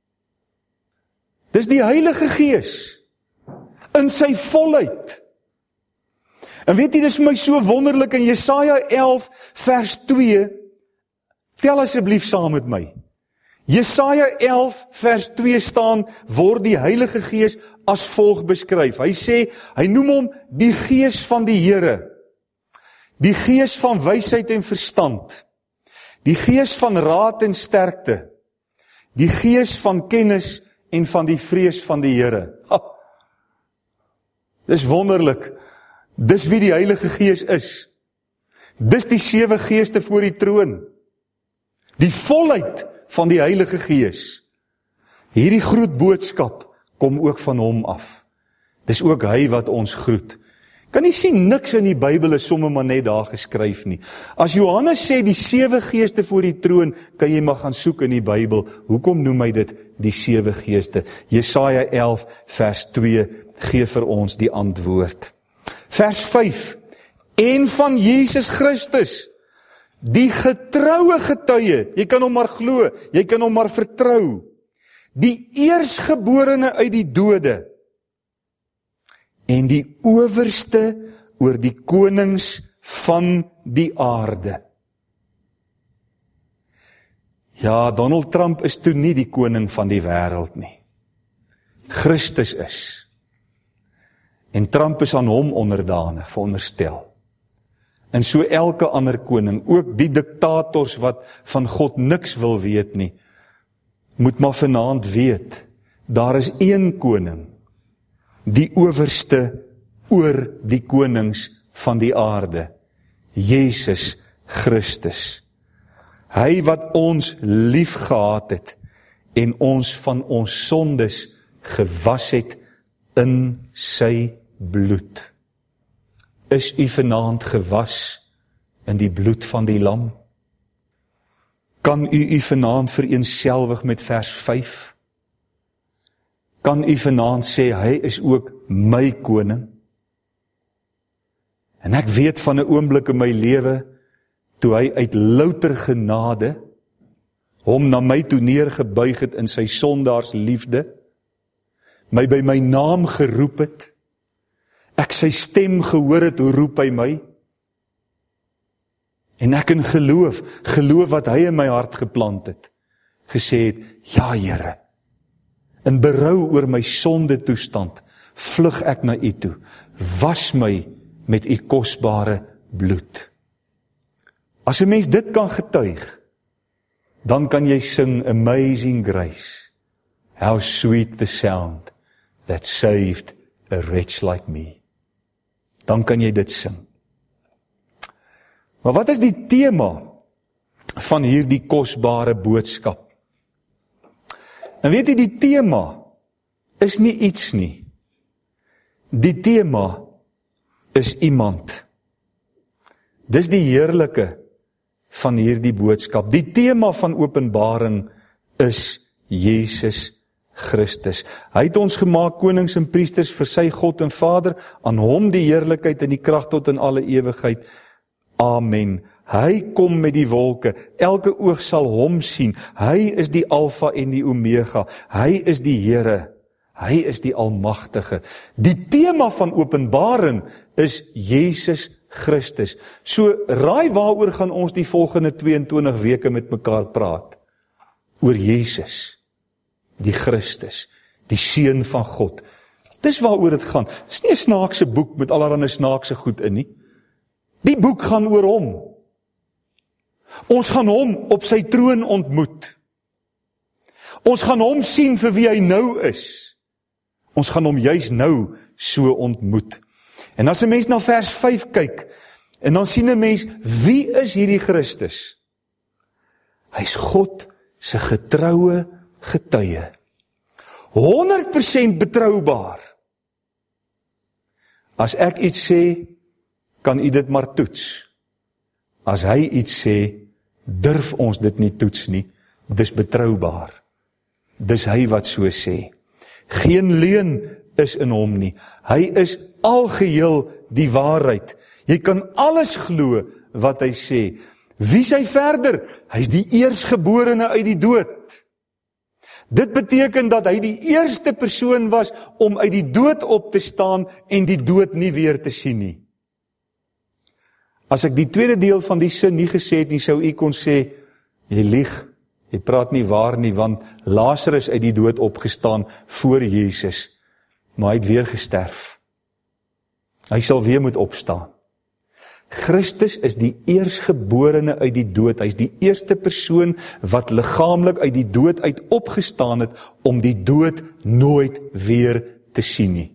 Dis die Heilige Gees, in sy volheid. En weet jy, dis vir my so wonderlik in Jesaja elf vers twee, tel asseblief saam met my. Jesaja elf vers twee staan, word die Heilige Gees as volg beskryf. Hy sê, hy noem hom die Gees van die Here. Die Gees van wysheid en verstand, die Gees van raad en sterkte, die Gees van kennis en van die vrees van die Here. Ha, dis wonderlik, dis wie die Heilige Gees is. Dis die sewe geeste voor die troon. Die volheid van die Heilige Gees. Hierdie groet boodskap kom ook van hom af. Dis ook hy wat ons groet. Kan jy sien, niks in die Bybel is sommer maar net daar geskryf nie. As Johannes sê die sewe geeste voor die troon, kan jy maar gaan soek in die Bybel. Hoekom noem hy dit die sewe geeste? Jesaja elf vers twee gee vir ons die antwoord. Vers vyf, en van Jesus Christus, die getroue getuie, jy kan hom maar glo, jy kan hom maar vertrou, die eersgeborene uit die dode, en die owerste oor die konings van die aarde. Ja, Donald Trump is toe nie die koning van die wêreld nie. Christus is. En Trump is aan hom onderdanig, veronderstel. En so elke ander koning, ook die diktators wat van God niks wil weet nie, moet maar vanaand weet, daar is een koning, die owerste oor die konings van die aarde, Jesus Christus. Hy wat ons lief gehad het en ons van ons sondes gewas het in sy bloed. Is u vanaand gewas in die bloed van die lam? Kan u u vanaand vereenselwig met vers vyf? Kan u vanaand sê, hy is ook my koning? En ek weet van 'n oomblik in my lewe, toe hy uit louter genade, hom na my toe neergebuig het in sy sondaars liefde, my by my naam geroep het, ek sy stem gehoor het, hoe roep hy my? En ek in geloof, geloof wat hy in my hart geplant het, gesê het, ja Here, in berou oor my sonde toestand, vlug ek na u toe, was my met u kosbare bloed. As 'n mens dit kan getuig, dan kan jy sing Amazing Grace, how sweet the sound that saved a wretch like me. Dan kan jy dit sing. Maar wat is die tema van hierdie kosbare boodskap? En weet jy, die tema is nie iets nie. Die tema is iemand. Dis die heerlike van hierdie boodskap. Die tema van Openbaring is Jesus Christus. Hy het ons gemaak konings en priesters vir sy God en Vader, aan hom die heerlikheid en die krag tot in alle ewigheid. Amen. Hy kom met die wolke, elke oog sal hom sien. Hy is die Alfa en die Omega. Hy is die Here. Hy is die Almagtige. Die tema van Openbaring is Jesus Christus. So, raai waaroor gaan ons die volgende tweeëntwintig weke met mekaar praat? Oor Jesus, die Christus, die Seun van God. Dis waaroor dit gaan. Dis nie 'n snaakse boek met allerlei snaakse goed in nie. Die boek gaan oor hom. Ons gaan hom op sy troon ontmoet. Ons gaan hom sien vir wie hy nou is. Ons gaan hom juis nou so ontmoet. En as 'n mens na vers vyf kyk, en dan sien 'n mens, wie is hierdie Christus? Hy's God se getroue getuie. honderd persent betroubaar. As ek iets sê, kan u dit maar toets. As hy iets sê, durf ons dit nie toets nie. Dis betroubaar. Dis hy wat so sê. Geen leuen is in hom nie. Hy is algeheel die waarheid. Jy kan alles glo wat hy sê. Wie is hy verder? Hy is die eersgeborene uit die dood. Dit beteken dat hy die eerste persoon was om uit die dood op te staan en die dood nie weer te sien nie. As ek die tweede deel van die sin nie gesê het nie, sou u kon sê, jy lieg, jy praat nie waar nie, want Lazarus uit die dood opgestaan voor Jesus, maar hy het weer gesterf. Hy sal weer moet opstaan. Christus is die eersgeborene uit die dood. Hy is die eerste persoon wat liggaamlik uit die dood uit opgestaan het, om die dood nooit weer te sien nie.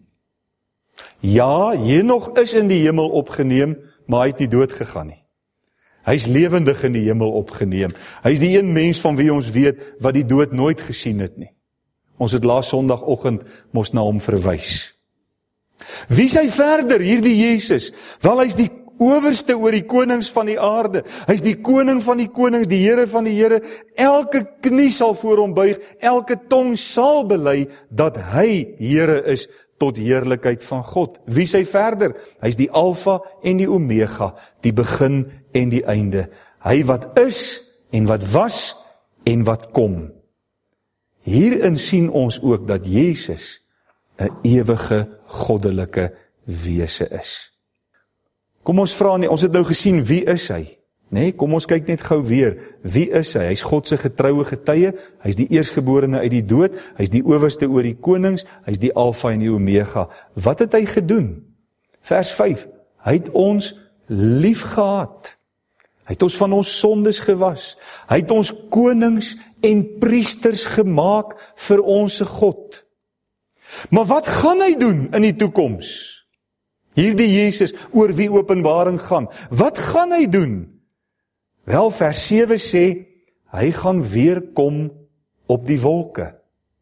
Ja, Henog is in die hemel opgeneem, maar hy het nie dood gegaan nie. Hy is lewendig in die hemel opgeneem. Hy is die een mens van wie ons weet, wat die dood nooit gesien het nie. Ons het laas sondagoggend mos na hom verwys. Wie is hy verder, hierdie Jesus? Wel, hy is die owerste oor die konings van die aarde. Hy is die koning van die konings, die Here van die Here. Elke knie sal voor hom buig, elke tong sal bely dat hy Here is, tot heerlikheid van God. Wie is hy verder? Hy is die Alfa en die Omega, die begin en die einde. Hy wat is en wat was en wat kom. Hierin sien ons ook dat Jesus 'n ewige goddelike wese is. Kom ons vra nie, ons het nou gesien, wie is hy? Nee, kom ons kyk net gou weer, wie is hy? Hy is God se getroue getuie, hy is die eersgeborene uit die dood, hy is die owerste oor die konings, hy is die Alfa en die Omega. Wat het hy gedoen? Vers vyf, hy het ons lief gehad. Hy het ons van ons sondes gewas. Hy het ons konings en priesters gemaak vir ons God. Maar wat gaan hy doen in die toekoms? Hierdie Jesus, oor wie Openbaring gaan. Wat gaan hy doen? Wel, vers sewe sê, hy gaan weer kom op die wolke.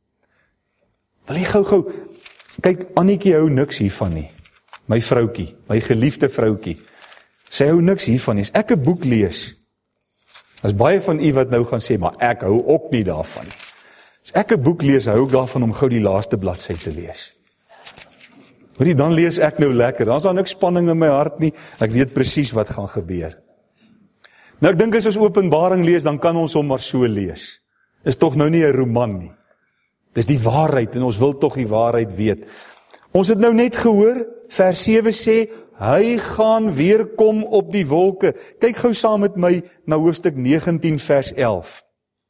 Wil jy gou gou, kyk, Annetjie hou niks hiervan nie. My vroukie, my geliefde vroukie. Sy hou niks hiervan nie. As ek 'n boek lees, as baie van u wat nou gaan sê, maar ek hou ook nie daarvan nie. As ek 'n boek lees, hou ek daarvan om gou die laaste bladsy te lees. Hoorie, dan lees ek nou lekker. Dan is daar niks spanning in my hart nie. Ek weet presies wat gaan gebeur. Nou ek dink as ons Openbaring lees, dan kan ons hom maar so lees. Is tog nou nie 'n roman nie. Dis die waarheid en ons wil tog die waarheid weet. Ons het nou net gehoor, vers sewe sê, hy gaan weer kom op die wolke. Kyk gou saam met my na hoofstuk negentien vers elf.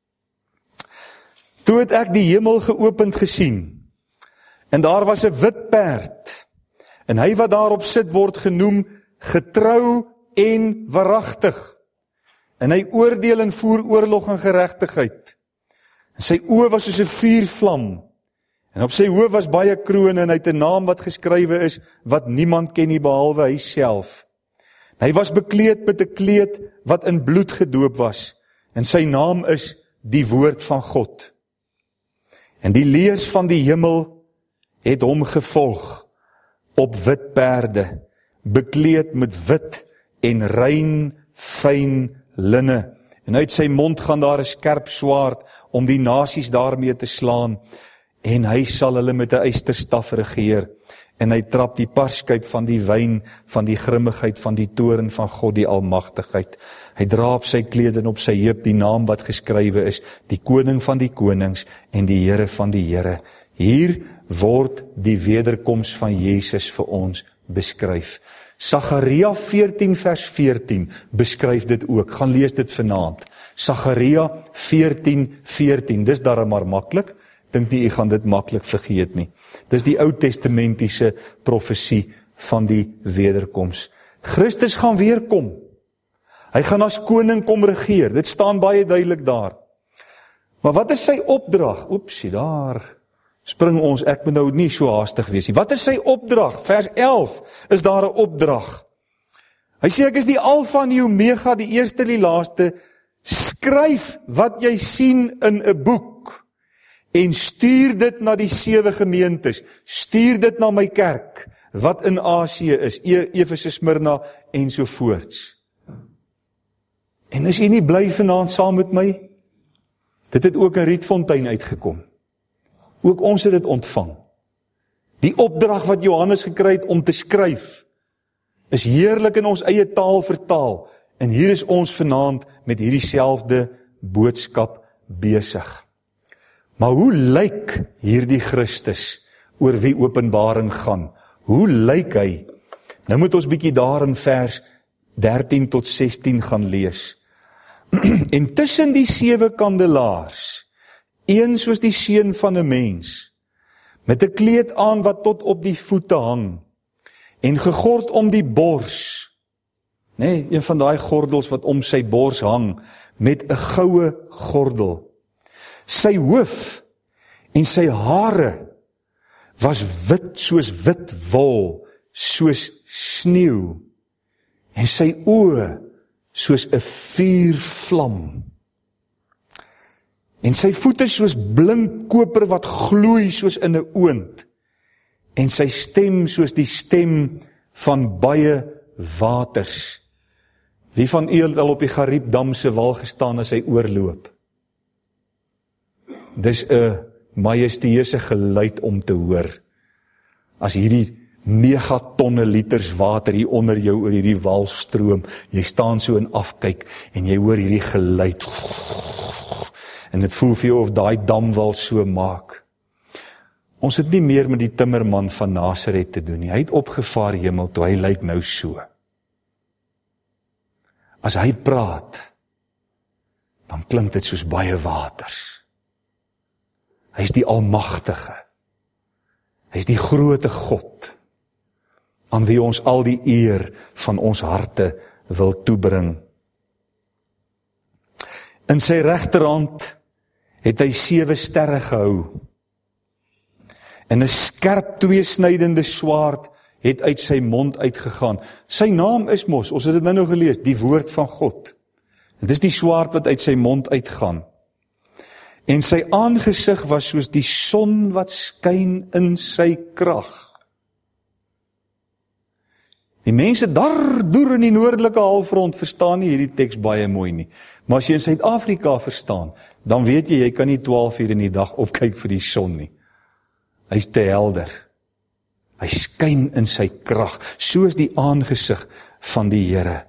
Toe het ek die hemel geopend gesien, en daar was 'n wit perd, en hy wat daarop sit word genoem getrou en waaragtig. En hy oordeel en voer oorlog en geregtigheid. En sy oë was soos 'n vuurvlam. En op sy hoof was baie krone en hy het 'n naam wat geskrywe is wat niemand ken nie behalwe hy self. En hy was bekleed met 'n kleed wat in bloed gedoop was. En sy naam is die Woord van God. En die leers van die hemel het hom gevolg op wit perde, bekleed met wit en rein, fyn linne. En uit sy mond gaan daar 'n skerp swaard om die nasies daarmee te slaan. En hy sal hulle met 'n ysterstaf regeer. En hy trap die parskuip van die wyn, van die grimmigheid, van die toorn van God die Almagtigheid. Hy dra op sy kleed en op sy heup die naam wat geskrywe is, die koning van die konings en die Here van die Here. Hier word die wederkoms van Jesus vir ons beskryf. Sagaria veertien vers veertien beskryf dit ook. Gaan lees dit vanaand. Sagaria veertien veertien. Dis darem maar maklik. Dink nie, jy gaan dit maklik vergeet nie. Dis die Ou Testamentiese profesie van die wederkoms. Christus gaan weer kom. Hy gaan as koning kom regeer. Dit staan baie duidelik daar. Maar wat is sy opdrag? Oepsie, daar spring ons, ek moet nou nie so haastig wees nie. Wat is sy opdrag? Vers elf is daar 'n opdrag. Hy sê, ek is die Alfa en die Omega, die eerste en die laaste. Skryf wat jy sien in 'n boek en stuur dit na die sewe gemeentes. Stuur dit na my kerk, wat in Asië is, Efese, Smyrna en so voorts. En is jy nie bly vanaand saam met my? Dit het ook in Rietfontein uitgekom. Ook ons het dit ontvang. Die opdrag wat Johannes gekry het om te skryf, is heerlik in ons eie taal vertaal. En hier is ons vanaand met hierdie selfde boodskap besig. Maar hoe lyk hierdie Christus oor wie Openbaring gaan? Hoe lyk hy? Nou moet ons bietjie daar in vers dertien tot sestien gaan lees. En tussen die sewe kandelaars, een soos die seun van 'n mens, met 'n kleed aan wat tot op die voete hang, en gegord om die bors, nee, een van daai gordels wat om sy bors hang, met 'n goue gordel. Sy hoof en sy hare was wit soos wit wol, soos sneeu, en sy oë soos 'n vuurvlam. En sy voete soos blink koper wat gloei soos in 'n oond, en sy stem soos die stem van baie waters. Wie van u het al op die Gariepdam se wal gestaan as hy oorloop? Dis 'n majesteuse geluid om te hoor, as hierdie megatonne liters water hier onder jou oor hierdie wal stroom, jy staan so en afkyk, en jy hoor hierdie geluid, en dit voel vir jou of daai damwal so maak. Ons het nie meer met die timmerman van Nasaret te doen nie, hy het opgevaar hemel toe, hy lyk nou so. As hy praat, dan klink dit soos baie waters. Hy is die Almagtige. Hy is die groote God, aan wie ons al die eer van ons harte wil toebring. In sy regterhand het hy sewe sterre gehou, en 'n skerp tweesnydende swaard het uit sy mond uitgegaan. Sy naam is mos, ons het dit nou nog gelees, die woord van God. Dit is die swaard wat uit sy mond uitgaan. En sy aangesig was soos die son wat skyn in sy krag. Die mense daar deur in die noordelike halfrond verstaan nie hierdie teks baie mooi nie. Maar as jy in Suid-Afrika verstaan, dan weet jy, jy kan nie twaalf uur in die dag opkyk vir die son nie. Hy is te helder. Hy skyn in sy krag, soos die aangesig van die Here.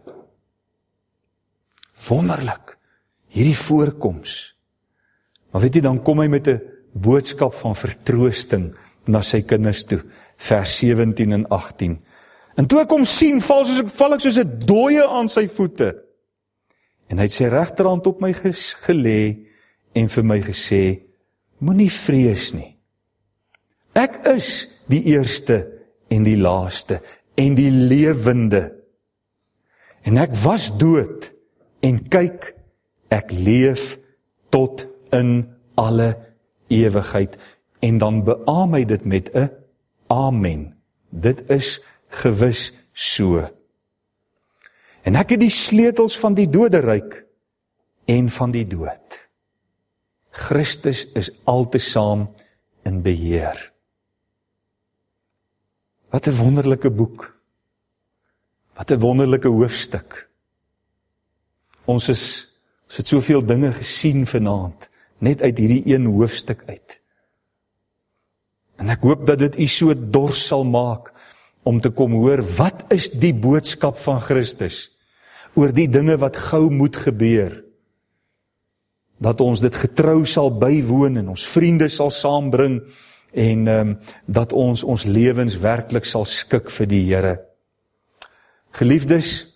Wonderlik, hierdie voorkoms. Maar weet jy, dan kom hy met 'n boodskap van vertroosting na sy kinders toe, vers sewentien en agtien. En toe ek hom sien, val, soos ek, val ek soos 'n dooie aan sy voete. En hy het sy regterhand op my gelê en vir my gesê, moenie vrees nie. Ek is die eerste en die laaste en die lewende. En ek was dood en kyk, ek leef tot in alle ewigheid. En dan beaam hy dit met 'n amen. Dit is gewis so. En ek het die sleutels van die doderyk en van die dood. Christus is altesaam in beheer. Wat 'n wonderlike boek. Wat 'n wonderlike hoofstuk. Ons is, ons het soveel dinge gesien vanaand, net uit hierdie een hoofstuk uit. En ek hoop dat dit u so dors sal maak, om te kom hoor, wat is die boodskap van Christus, oor die dinge wat gou moet gebeur, dat ons dit getrou sal bywoon, en ons vriende sal saambring, en um, dat ons ons lewens werklik sal skik vir die Here. Geliefdes,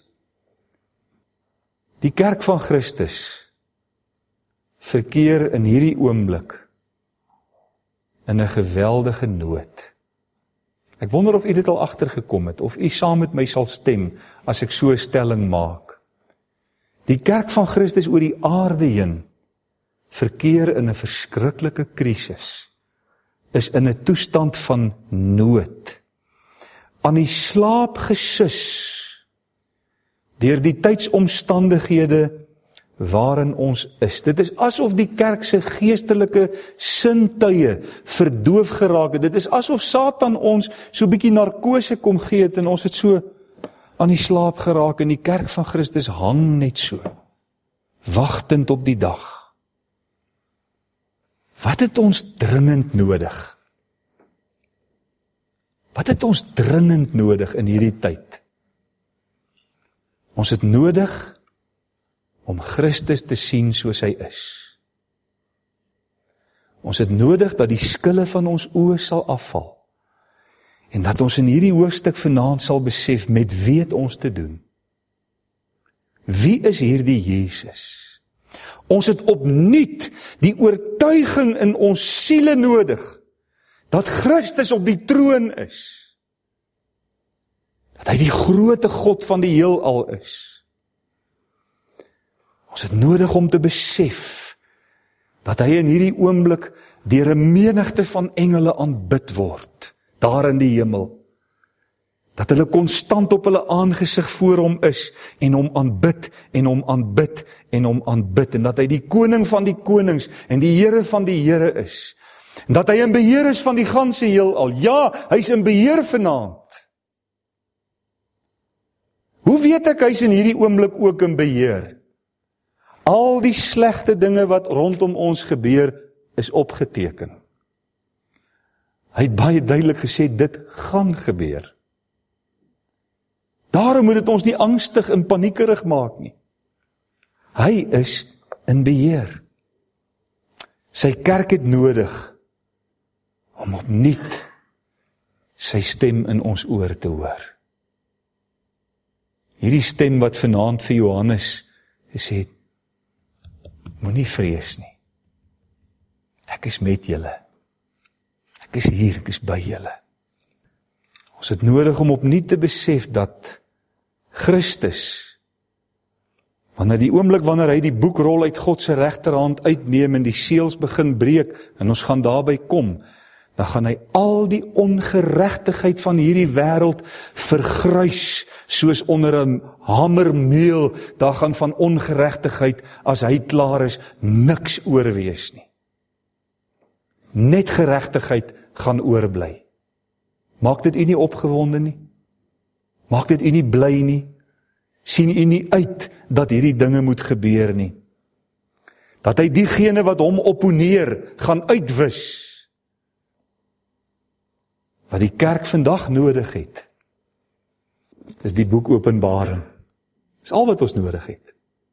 die kerk van Christus verkeer in hierdie oomblik in 'n geweldige nood. Ek wonder of u dit al agtergekom het, of u saam met my sal stem, as ek so 'n stelling maak. Die kerk van Christus oor die aarde heen verkeer in 'n verskriklike krisis, is in 'n toestand van nood, aan die slaap gesus, deur die tydsomstandighede waarin ons is. Dit is asof die kerk se geestelike sintuie verdoof geraak het. Dit is asof Satan ons so bietjie narkose kom gee het, en ons het so aan die slaap geraak, en die kerk van Christus hang net so, wagtend op die dag. Wat het ons dringend nodig? Wat het ons dringend nodig in hierdie tyd? Ons het nodig om Christus te sien soos hy is. Ons het nodig dat die skille van ons oë sal afval, en dat ons in hierdie hoofstuk vanaand sal besef, met wie het ons te doen? Wie is hierdie Jesus? Ons het opnuut die oortuiging in ons siele nodig, dat Christus op die troon is, dat hy die grootte God van die heelal is. Ons het nodig om te besef, dat hy in hierdie oomblik deur 'n menigte van engele aanbid word, daar in die hemel. Dat hulle konstant op hulle aangesig voor hom is, en hom aanbid, en hom aanbid, en hom aanbid, en dat hy die koning van die konings, en die Here van die Here is. En dat hy in beheer is van die ganse heelal. Ja, hy is in beheer vanaand. Hoe weet ek hy is in hierdie oomblik ook in beheer? Al die slegte dinge wat rondom ons gebeur, is opgeteken. Hy het baie duidelik gesê, dit gaan gebeur. Daarom moet dit ons nie angstig en paniekerig maak nie. Hy is in beheer. Sy kerk het nodig om opnuut sy stem in ons oor te hoor. Hierdie stem wat vanaand vir Johannes gesê het, moenie vrees nie. Ek is met julle. Ek is hier, ek is by julle. Ons het nodig om opnuut te besef dat Christus, wanneer die oomblik wanneer hy die boekrol uit God se regterhand uitneem en die seels begin breek, en ons gaan daarby kom, dan gaan hy al die ongeregtigheid van hierdie wêreld vergruis, soos onder 'n hamermeel. Daar gaan van ongeregtigheid, as hy klaar is, niks oorwees nie. Net geregtigheid gaan oorbly. Maak dit u nie opgewonde nie? Maak dit u nie bly nie? Sien u nie uit dat hierdie dinge moet gebeur nie? Dat hy diegene wat hom opponeer, gaan uitwis. Wat die kerk vandag nodig het, is die boek Openbaring. Dis al wat ons nodig het.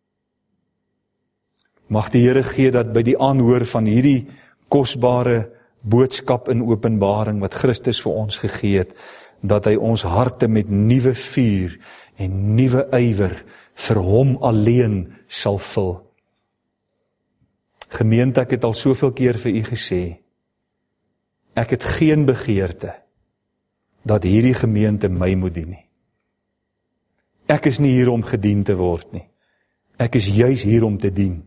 Mag die Here gee dat by die aanhoor van hierdie kosbare boodskap in Openbaring, wat Christus vir ons gegee het, dat hy ons harte met nuwe vuur en nuwe ywer vir hom alleen sal vul. Gemeente, ek het al soveel keer vir u gesê, ek het geen begeerte dat hierdie gemeente my moet dien nie. Ek is nie hier om gedien te word nie. Ek is juis hier om te dien.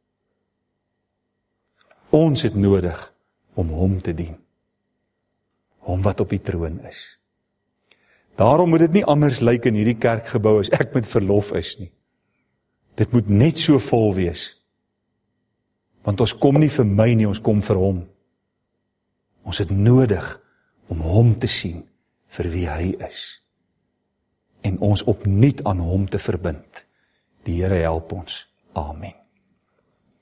Ons het nodig om hom te dien. Hom wat op die troon is. Daarom moet dit nie anders lyk in hierdie kerkgebou as ek met verlof is nie. Dit moet net so vol wees. Want ons kom nie vir my nie, ons kom vir hom. Ons het nodig om hom te sien vir wie hy is. en ons opnuut aan hom te verbind. Die Here help ons. Amen.